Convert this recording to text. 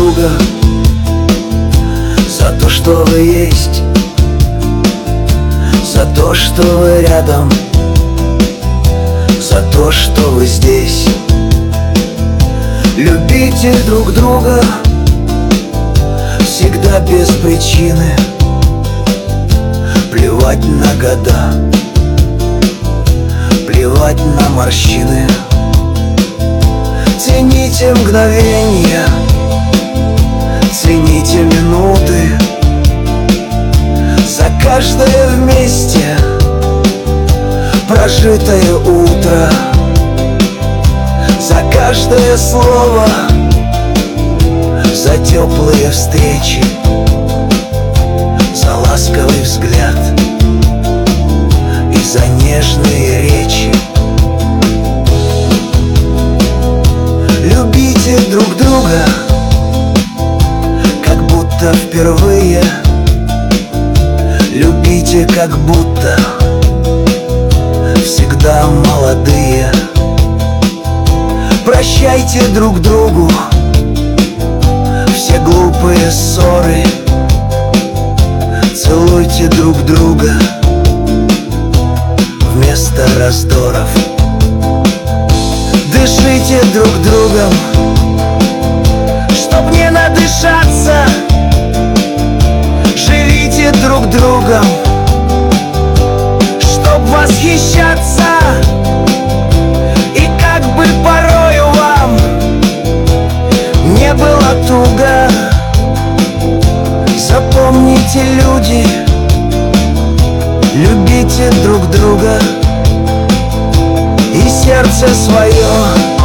друга за то, что вы есть, за то, что вы рядом, за то, что вы здесь. Любите друг друга всегда без причины. Плевать на года, плевать на морщины. Цените мгновения, цените минуты. За каждое вместе прожитое утро, за каждое слово, за теплые встречи, за ласковый взгляд и за нежные речи. Любите друг друга, как будто впервые. Любите, как будто всегда молодые. Прощайте друг другу все глупые ссоры. Целуйте друг друга вместо раздоров. Дышите друг другом, чтоб не надышаться. Живите друг другом, чтоб восхищаться. И как бы порою вам не было туго, запомните, люди, любите друг друга и сердце свое